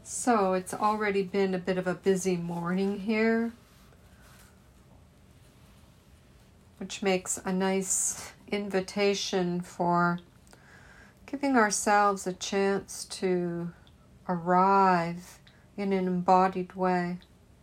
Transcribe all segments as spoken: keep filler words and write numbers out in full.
So it's already been a bit of a busy morning here, which makes a nice invitation for giving ourselves a chance to arrive in an embodied way.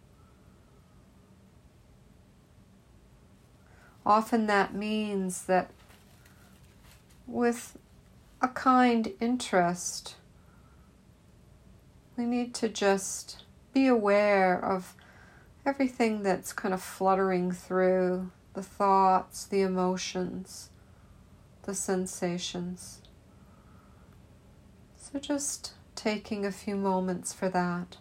Often that means that with a kind interest, we need to just be aware of everything that's kind of fluttering through, the thoughts, the emotions, the sensations. So just taking a few moments for that.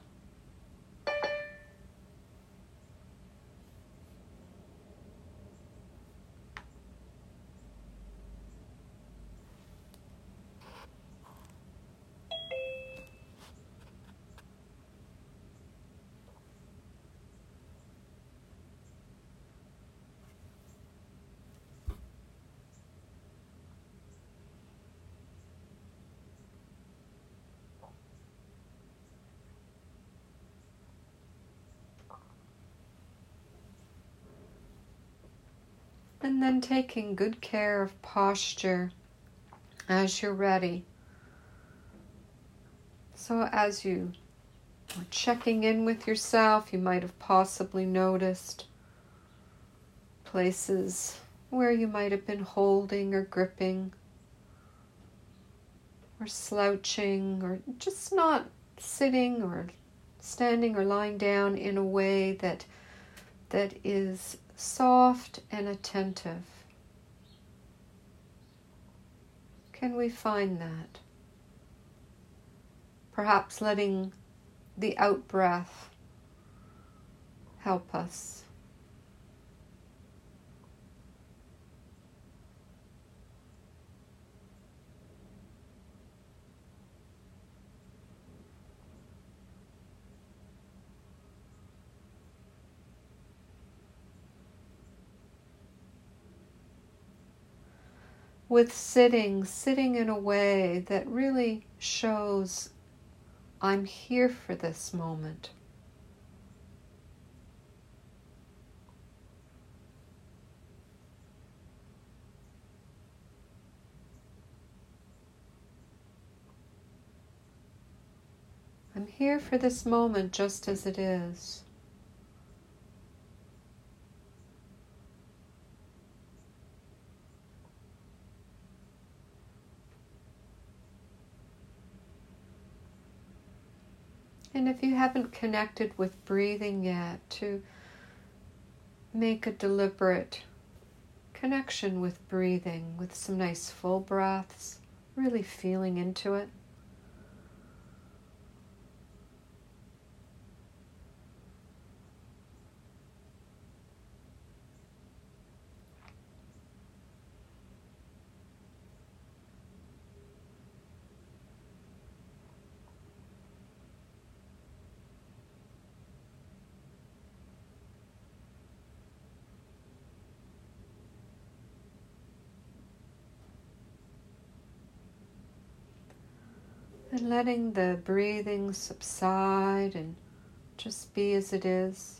And then taking good care of posture as you're ready. So as you are checking in with yourself, you might have possibly noticed places where you might have been holding or gripping or slouching or just not sitting or standing or lying down in a way that that is soft and attentive. Can we find that? Perhaps letting the out-breath help us. With sitting, sitting in a way that really shows I'm here for this moment. I'm here for this moment just as it is. And if you haven't connected with breathing yet, to make a deliberate connection with breathing, with some nice full breaths, really feeling into it. And letting the breathing subside and just be as it is.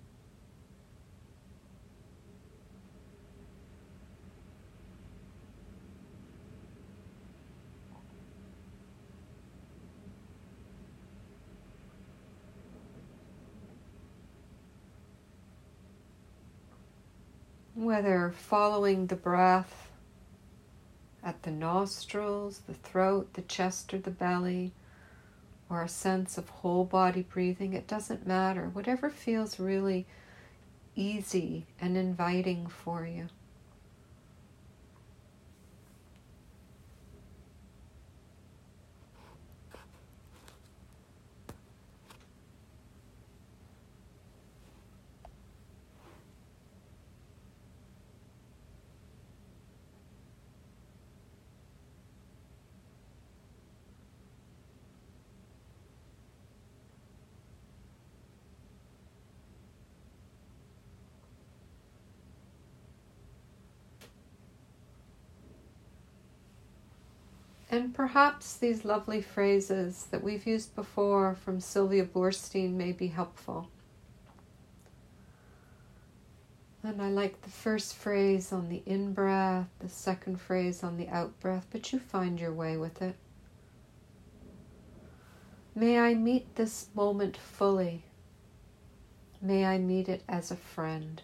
Whether following the breath at the nostrils, the throat, the chest, or the belly, or a sense of whole body breathing, it doesn't matter. Whatever feels really easy and inviting for you. And perhaps these lovely phrases that we've used before from Sylvia Boorstein may be helpful. And I like the first phrase on the in-breath, the second phrase on the out-breath, but you find your way with it. May I meet this moment fully. May I meet it as a friend.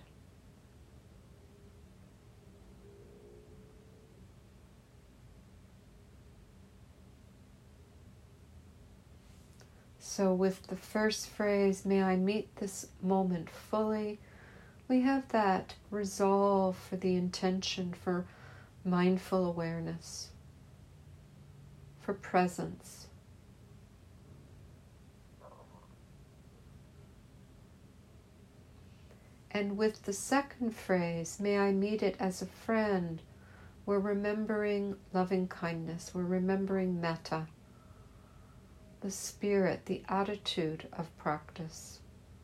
So with the first phrase, may I meet this moment fully, we have that resolve for the intention for mindful awareness, for presence. And with the second phrase, may I meet it as a friend, we're remembering loving kindness, we're remembering metta, the spirit, the attitude of practice.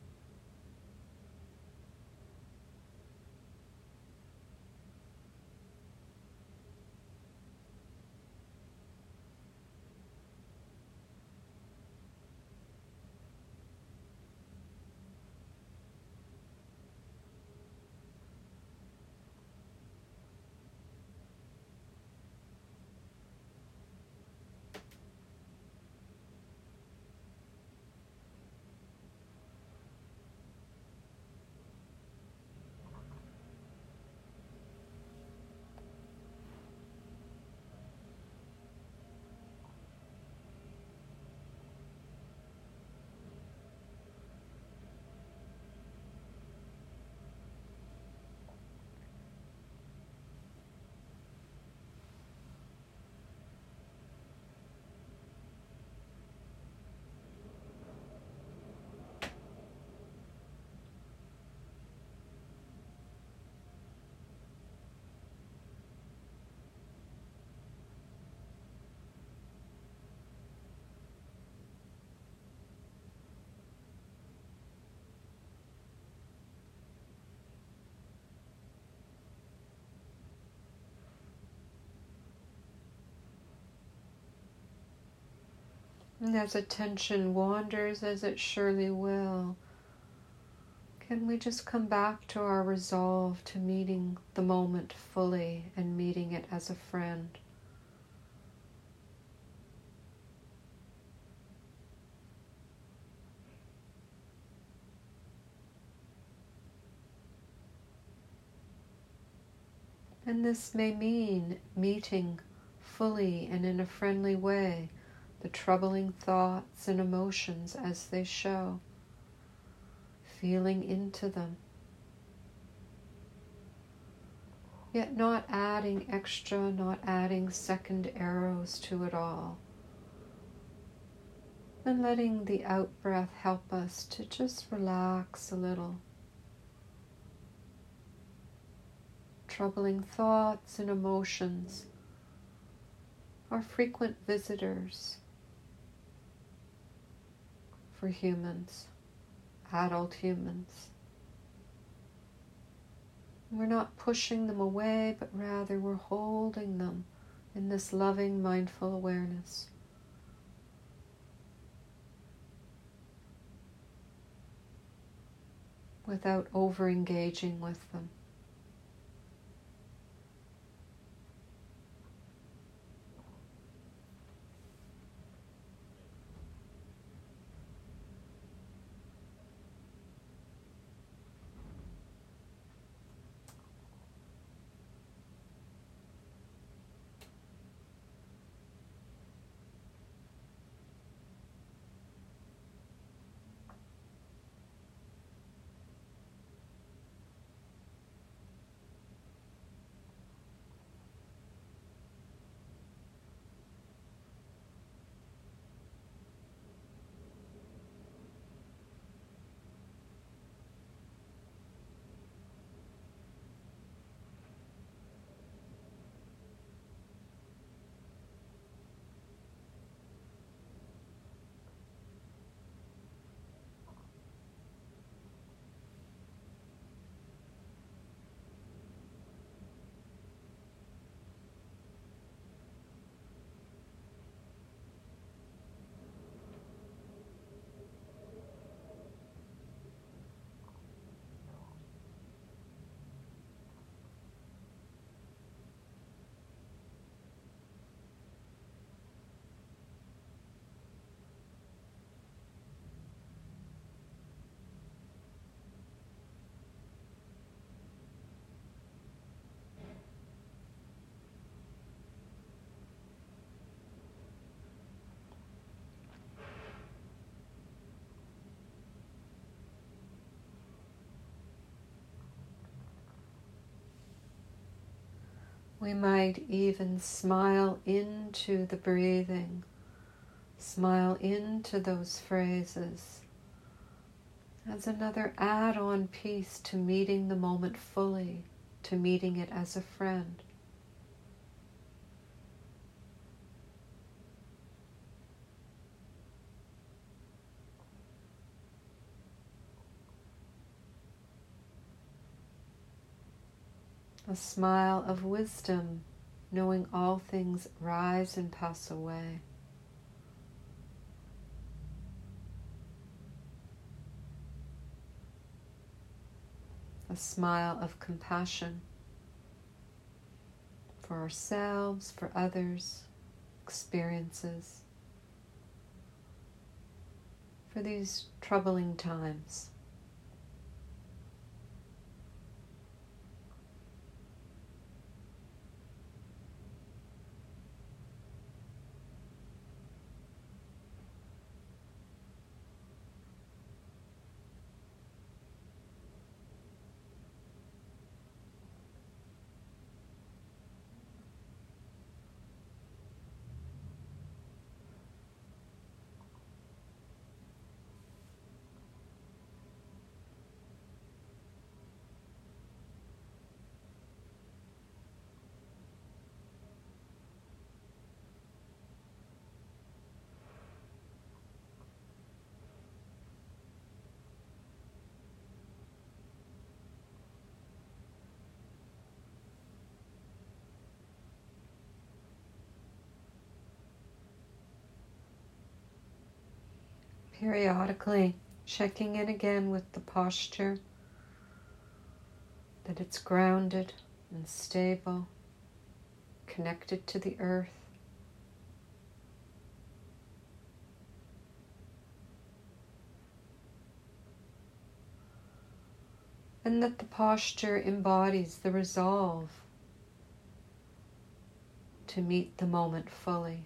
And as attention wanders, as it surely will, can we just come back to our resolve to meeting the moment fully and meeting it as a friend? And this may mean meeting fully and in a friendly way the troubling thoughts and emotions as they show, feeling into them, yet not adding extra, not adding second arrows to it all, and letting the out-breath help us to just relax a little. Troubling thoughts and emotions are frequent visitors for humans, adult humans. We're not pushing them away, but rather we're holding them in this loving, mindful awareness. Without over-engaging with them. We might even smile into the breathing, smile into those phrases as another add-on piece to meeting the moment fully, to meeting it as a friend. A smile of wisdom, knowing all things rise and pass away. A smile of compassion for ourselves, for others, experiences, for these troubling times. Periodically checking in again with the posture, that it's grounded and stable, connected to the earth. And that the posture embodies the resolve to meet the moment fully,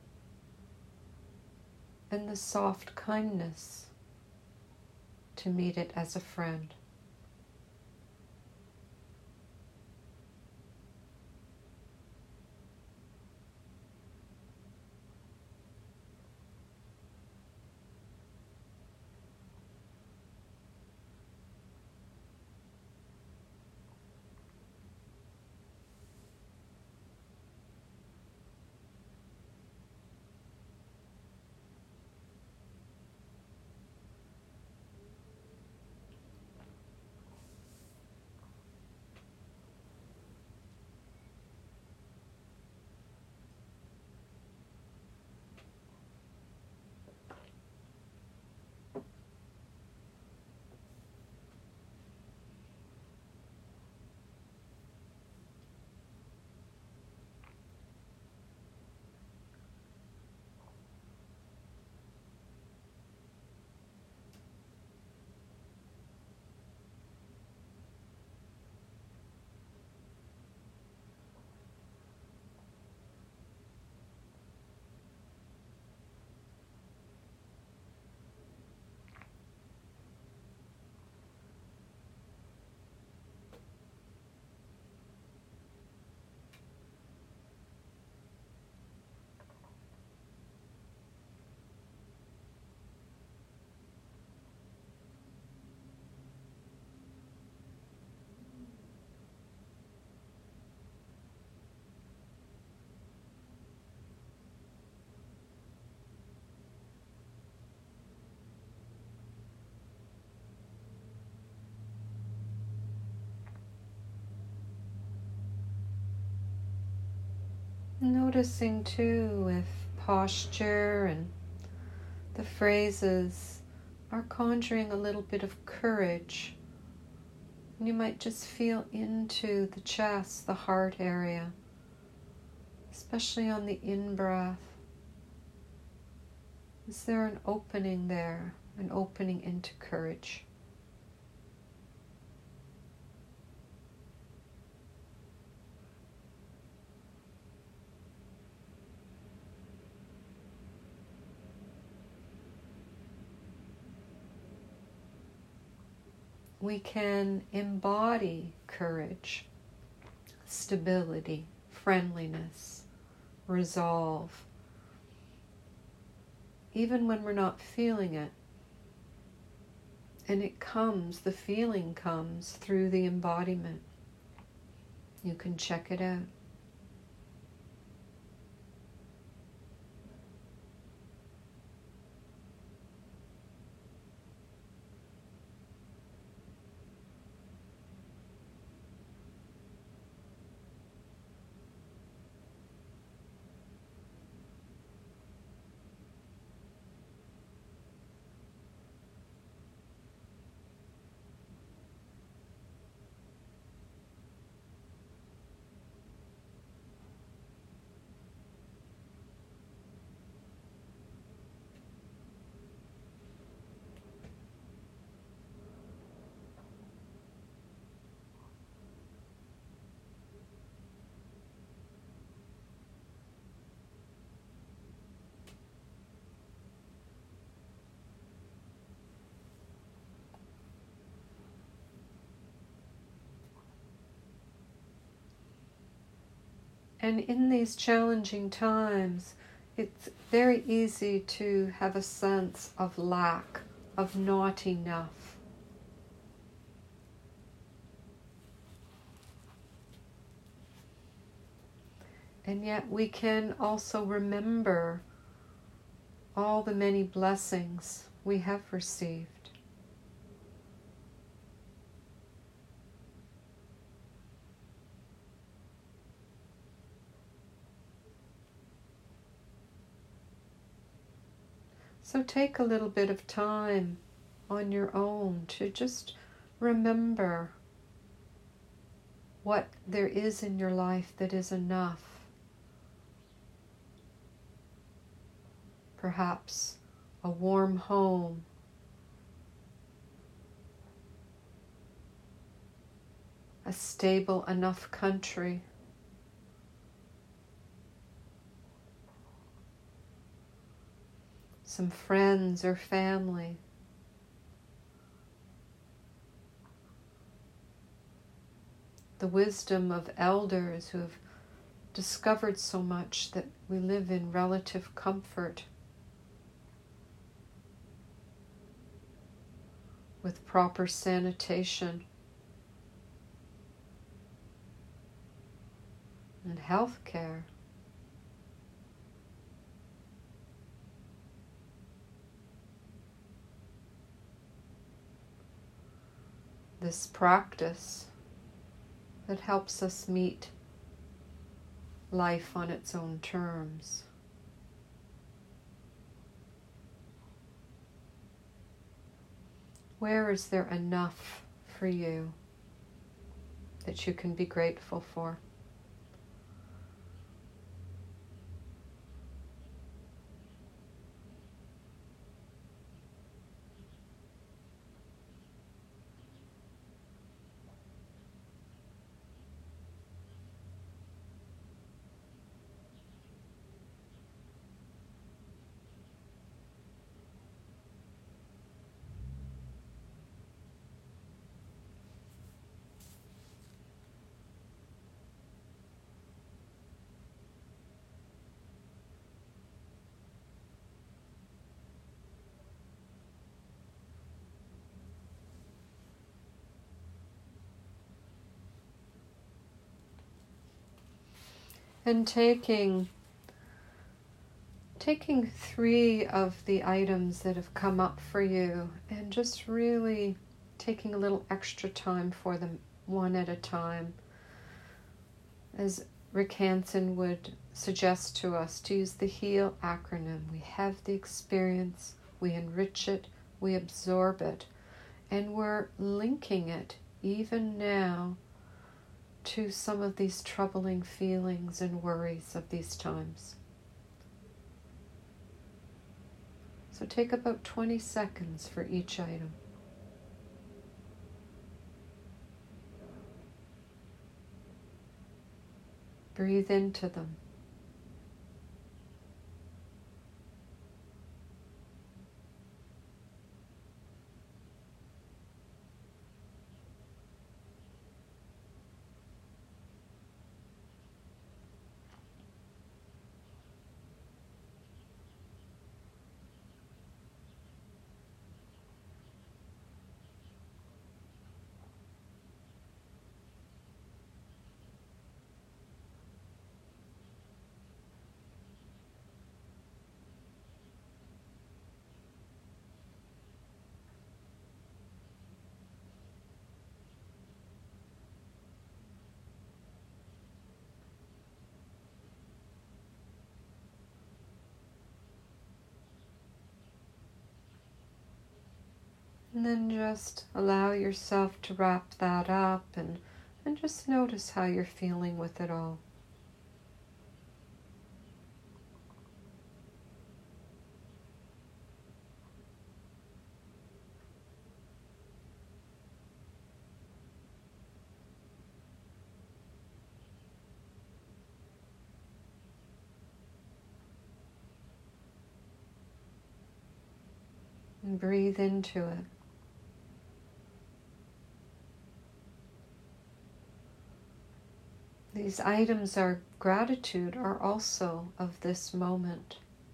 and the soft kindness to meet it as a friend. Noticing too if posture and the phrases are conjuring a little bit of courage. And you might just feel into the chest, the heart area, especially on the in-breath. Is there an opening there, an opening into courage? We can embody courage, stability, friendliness, resolve, even when we're not feeling it. And it comes, the feeling comes through the embodiment. You can check it out. And in these challenging times, it's very easy to have a sense of lack, of not enough. And yet we can also remember all the many blessings we have received. So take a little bit of time on your own to just remember what there is in your life that is enough. Perhaps a warm home, a stable enough country, some friends or family, the wisdom of elders who have discovered so much that we live in relative comfort with proper sanitation and health care. This practice that helps us meet life on its own terms. Where is there enough for you that you can be grateful for? And taking taking three of the items that have come up for you and just really taking a little extra time for them, one at a time. As Rick Hanson would suggest to us, to use the HEAL acronym. We have the experience, we enrich it, we absorb it, and we're linking it even now to some of these troubling feelings and worries of these times. So take about twenty seconds for each item. Breathe into them. And then just allow yourself to wrap that up and, and just notice how you're feeling with it all. And breathe into it. These items of gratitude are also of this moment.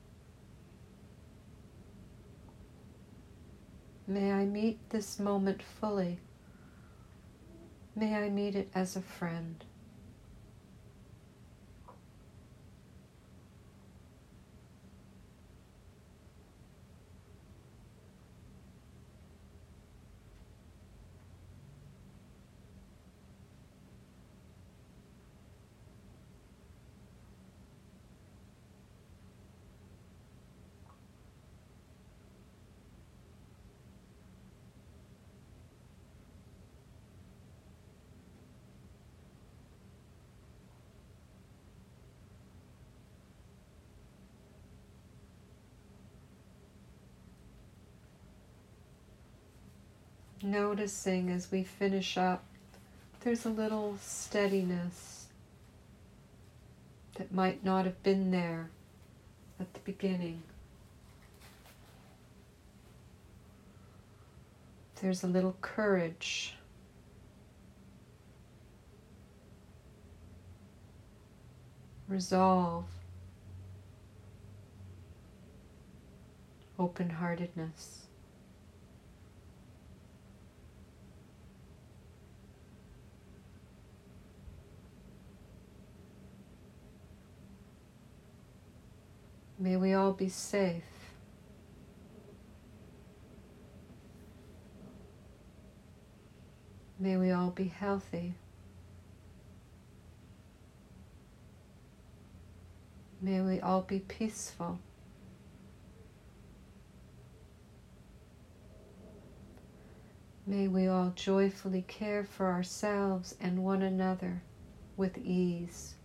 May I meet this moment fully. May I meet it as a friend. Noticing as we finish up, there's a little steadiness that might not have been there at the beginning. There's a little courage. Resolve. Open-heartedness. May we all be safe. May we all be healthy. May we all be peaceful. May we all joyfully care for ourselves and one another with ease.